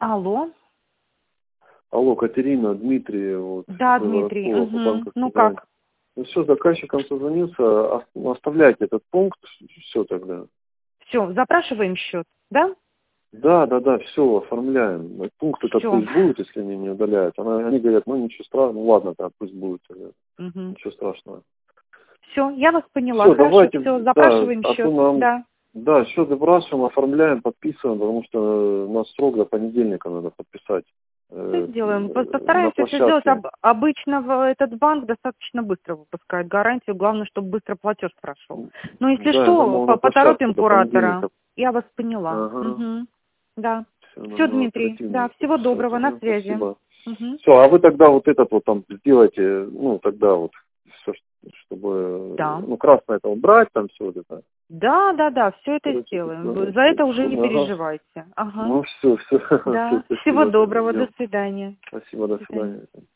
Алло. Алло, Катерина, Дмитрий, вот. Да, Дмитрий. Ну Да. как? Ну все, заказчиком созвонился, оставляйте этот пункт, все тогда. Все, запрашиваем счет, да? Да, все, оформляем. Пункт этот Все. пусть будет, если они не удаляют. Они говорят, ну ничего страшного, ну ладно, да, пусть будет. Ничего страшного. Все, я вас поняла. Все, Хорошо, давайте, все, да, запрашиваем а то счет. нам, Да. да, счет запрашиваем, оформляем, подписываем, потому что у нас срок до понедельника надо подписать. Все сделаем. На Постараемся все сделать. площадке. Обычно этот банк достаточно быстро выпускает гарантию. Главное, чтобы быстро платеж прошел. Но если Да, я что, думал, на площадку поторопим до куратора. понедельника. Я вас поняла. Ага. Да. Все, Все, надо Дмитрий. оперативно Да, всего подписать. доброго. На связи. Спасибо. Все, а вы тогда вот этот вот там сделайте, ну, тогда вот, все, чтобы, Да. ну, красное это убрать, там все вот это. Да, все это Короче, сделаем. За это уже не ага. переживайте. Ага. Ну, все, Да. Всего спасибо. доброго. До Ждем. свидания. Спасибо, до До свидания. свидания.